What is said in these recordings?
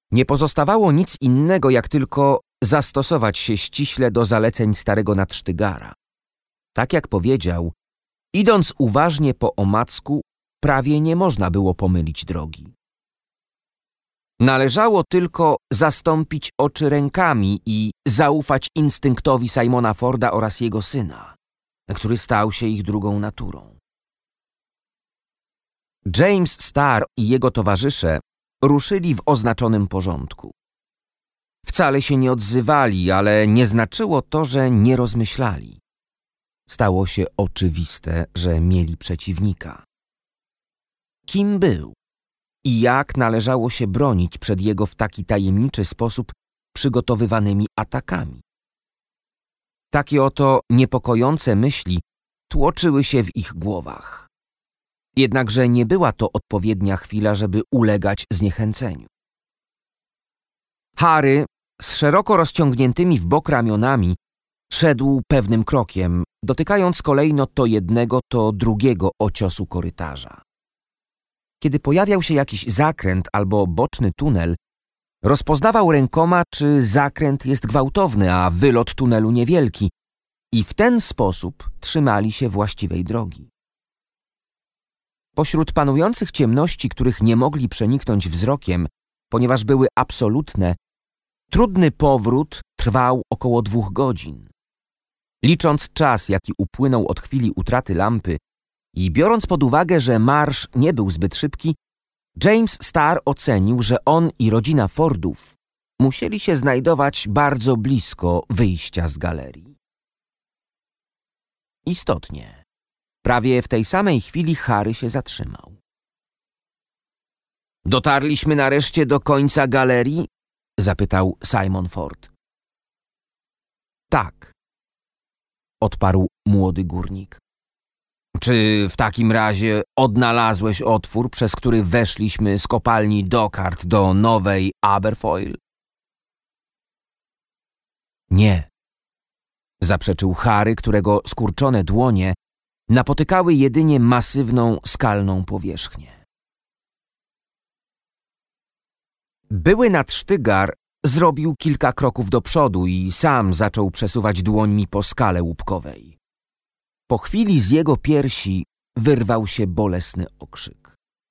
Nie pozostawało nic innego, jak tylko zastosować się ściśle do zaleceń starego Nadsztygara. Tak jak powiedział, idąc uważnie po omacku, prawie nie można było pomylić drogi. Należało tylko zastąpić oczy rękami i zaufać instynktowi Simona Forda oraz jego syna, który stał się ich drugą naturą. James Starr i jego towarzysze ruszyli w oznaczonym porządku. Wcale się nie odzywali, ale nie znaczyło to, że nie rozmyślali. Stało się oczywiste, że mieli przeciwnika. Kim był i jak należało się bronić przed jego w taki tajemniczy sposób przygotowywanymi atakami? Takie oto niepokojące myśli tłoczyły się w ich głowach. Jednakże nie była to odpowiednia chwila, żeby ulegać zniechęceniu. Harry, z szeroko rozciągniętymi w bok ramionami, szedł pewnym krokiem, dotykając kolejno to jednego, to drugiego ociosu korytarza. Kiedy pojawiał się jakiś zakręt albo boczny tunel, rozpoznawał rękoma, czy zakręt jest gwałtowny, a wylot tunelu niewielki, i w ten sposób trzymali się właściwej drogi. Pośród panujących ciemności, których nie mogli przeniknąć wzrokiem, ponieważ były absolutne, trudny powrót trwał około 2 godzin. Licząc czas, jaki upłynął od chwili utraty lampy i biorąc pod uwagę, że marsz nie był zbyt szybki, James Starr ocenił, że on i rodzina Fordów musieli się znajdować bardzo blisko wyjścia z galerii. Istotnie, prawie w tej samej chwili Harry się zatrzymał. Dotarliśmy nareszcie do końca galerii? Zapytał Simon Ford. Tak, odparł młody górnik. Czy w takim razie odnalazłeś otwór, przez który weszliśmy z kopalni Dockart do Nowej Aberfoyle? Nie, zaprzeczył Harry, którego skurczone dłonie napotykały jedynie masywną, skalną powierzchnię. Były Nadsztygar zrobił kilka kroków do przodu i sam zaczął przesuwać dłońmi po skale łupkowej. Po chwili z jego piersi wyrwał się bolesny okrzyk.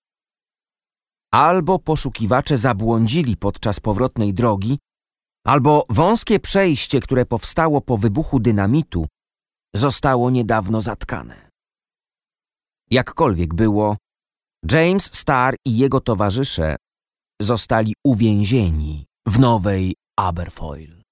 Albo poszukiwacze zabłądzili podczas powrotnej drogi, albo wąskie przejście, które powstało po wybuchu dynamitu, zostało niedawno zatkane. Jakkolwiek było, James Starr i jego towarzysze zostali uwięzieni w Nowej Aberfoyle.